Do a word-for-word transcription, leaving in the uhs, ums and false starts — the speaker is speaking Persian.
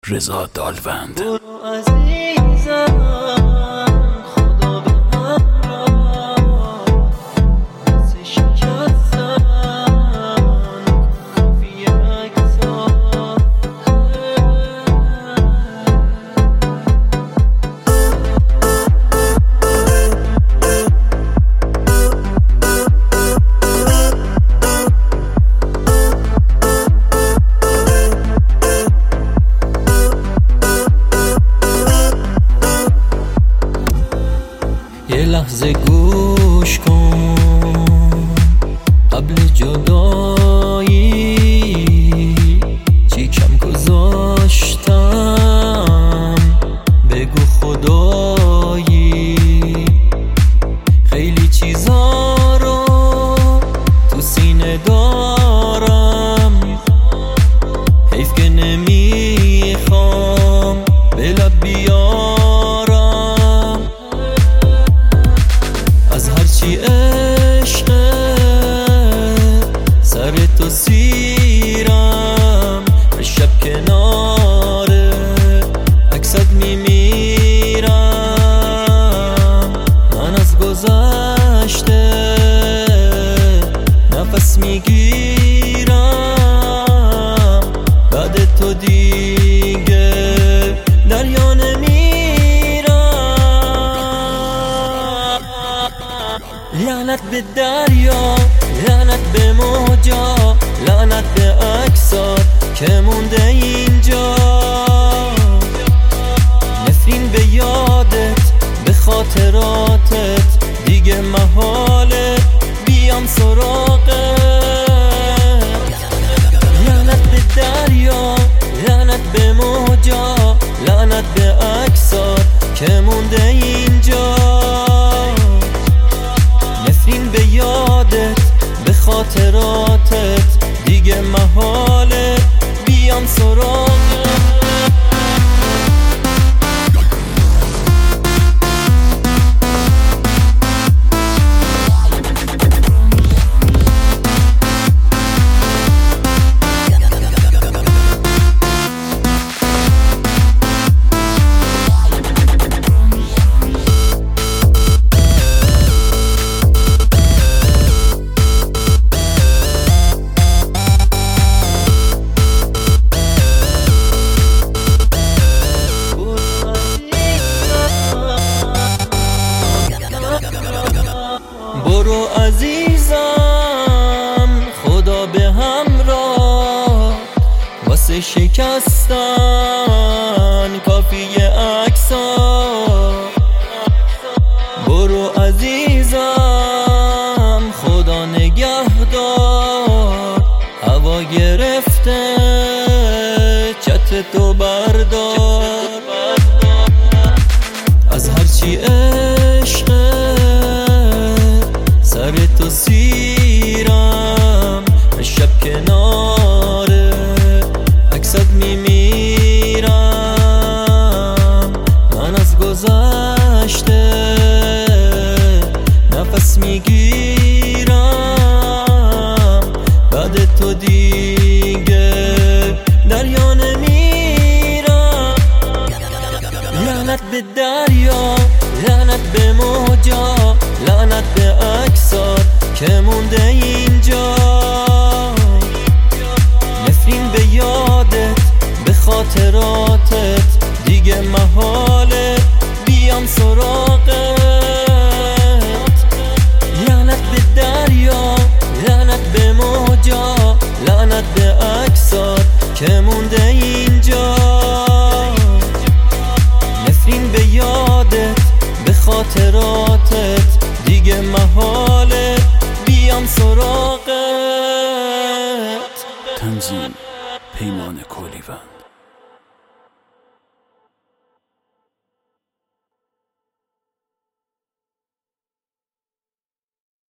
رضا دالوند. یه لحظه گوش کن قبل جدایی، چی کم گذاشتم بگو خدایی. خیلی چیزا رو تو سینه دارم، حیف که نمیخوام به لب بیارم. از هرچی عشقه سر تو سیرم، به شب کناره عکست میمیرم. من از گذشته نفس میگیرم، بعد تو دیگه دریا لعنت به دریا، لعنت به موجا، لعنت به عکسات که مونده اینجا. نفرین به یادت، به خاطراتت، دیگه محاله بیام سراغت. لعنت به دریا، لعنت به موجا، لعنت به عکسات که مونده اینجا. نفرین به یادت، به خاطراتت، دیگه محاله بیام سراغت. برو عزیزم خدا به همراه، واسه شکستن کافیه عکس‌ها. برو عزیزم خدا نگهدار، هوا گرفته چت تو بردار. از هرچی عشقه سر تو سیرم، به شب کناره عکست میمیرم. من از گذشته نفس میگیرم، بعد تو دیگه دریا نمیرم. لعنت به دریا، لعنت به موجا، لعنت به عکسات که مونده اینجا. نفرین به یادت، به خاطراتت، دیگه محاله بیام سراغت. لعنت به دریا، لعنت به موجا، لعنت به عکسات که مونده اینجا. نفرین به یادت، به خاطراتت، دیگه محاله بیام سراغت. تنظیم پیمان کولیوند.